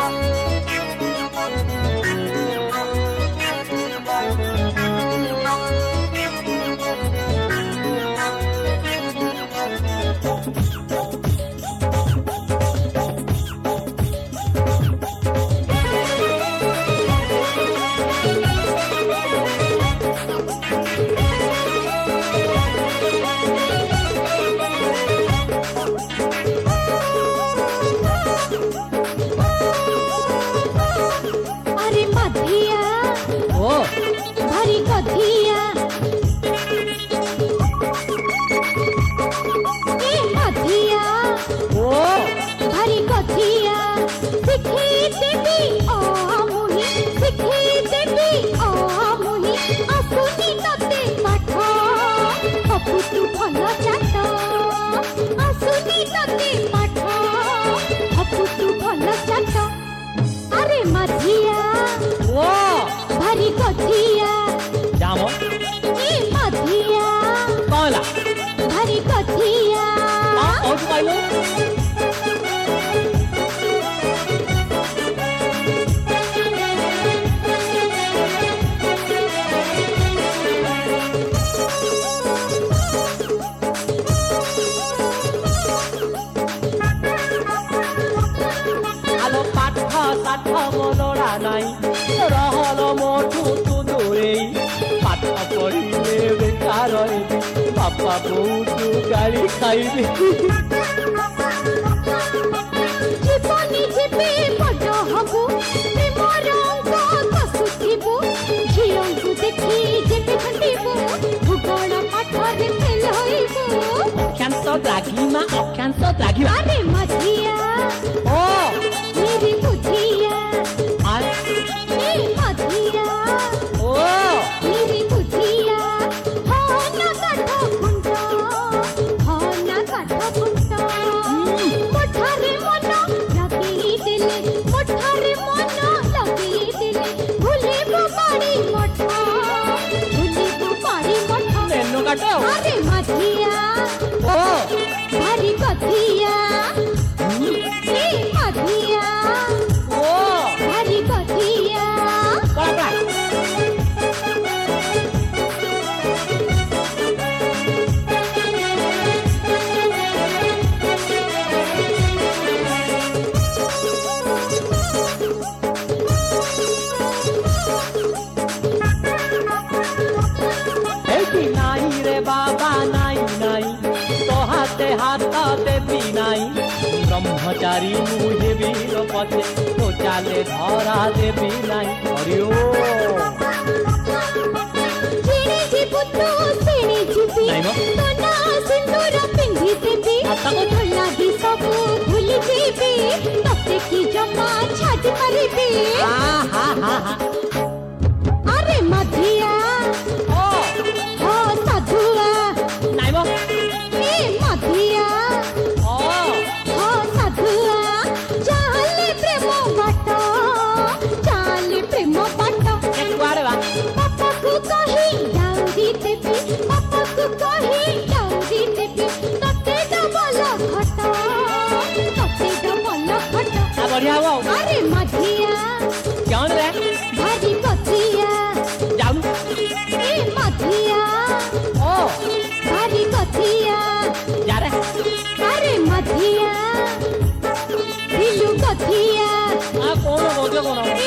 बापा बहुत गाड़ी खाइबे जीवनी जीवे बड़ हबु प्रेमर अंक कसुथिबु झियंकु देखि जेबे खंडिबु भूगोल पाठरे फेल होइबु अख्यांश लागी अरे मधिया ओ मेरी बुधिया ए मधिया ओ मेरी बुधिया हो ना काठ खुंटा मोठारे मन लगी दिले मोठारे मन लगी दिले भूलिबु बाड़ी मठा भूलिबु बाड़ी मठा नेनो काटो अरे मधिया ओ भारी कथिया ए मधिया ओ भारी कथिया बाबा बाबा नाई नाई तो हाथे हाथ देवी नाई ब्रह्मचारी मुझे वीर पथे तो चाले धरा देवी नाई हरिओ जेणे जीवु तो सेणे जीवी तो ना सिंदूर पिंधी देवी ढोला भी सब भूली जीवी तते की जमा छाड़ मारिबी अरे मधिया ओ हो साधुआ नाइबो ए मधिया ओ हो साधुआ चाले प्रेम बाट ए कुआरे बा पापा को कही डाउरी देवी पापा को कही डाउरी देवी तते डबल खट आ बढ़िया हो अरे मधिया क्यों रे भारी कथिया जाऊ ए मधिया ओ भारी कथिया जा रे अरे मधिया दिलु कथिया आ कौन बोझ कौन